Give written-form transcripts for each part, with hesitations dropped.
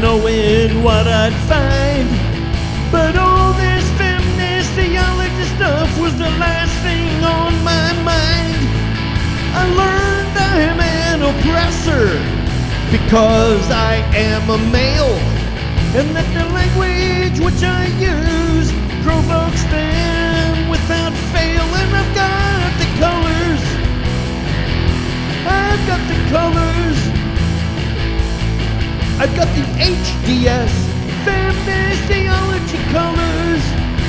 knowing what I'd find. But all this feminist theology stuff was the last thing on my mind. I learned I am an oppressor because I am a male, and that the language which I use provokes them without fail. And I've got the colors, I've got the colors, I've got the HDS, feminist theology colors.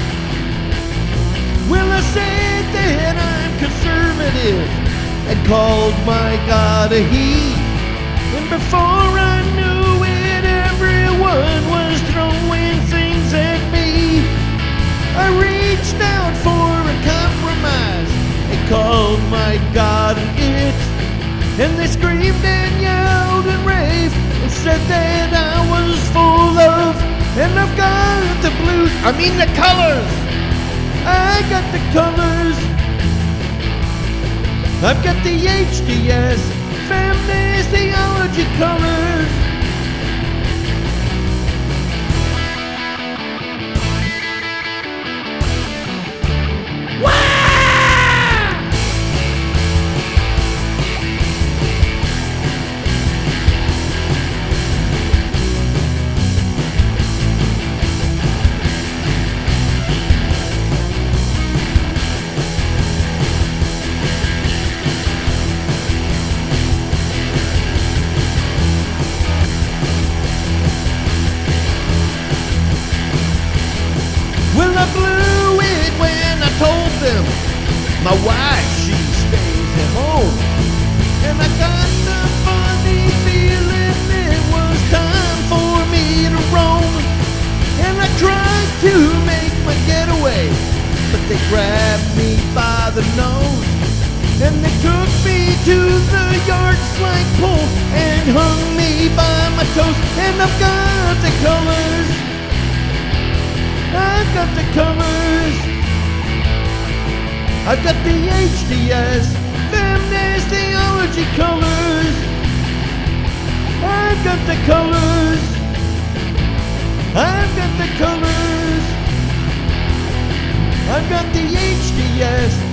Well, I said that I'm conservative and called my God a he. And before I knew it, everyone was throwing things at me. I reached out for a compromise and called my God an it. And they screamed and yelled and raved and said that I was full of. And I've got the blues, the colors. I got the colors. I've got the HDS, feminist theology colors. Well, I blew it when I told them my wife, she stays at home. And I got the funny feeling it was time for me to roam. And I tried to make my getaway, but they grabbed me by the nose. And they took me to the yard slide pole and hung me by my toes. And I've got the colors, I've got the colors, I've got the HDS, feminist theology colors. I've got the colors, I've got the colors, I've got the HDS,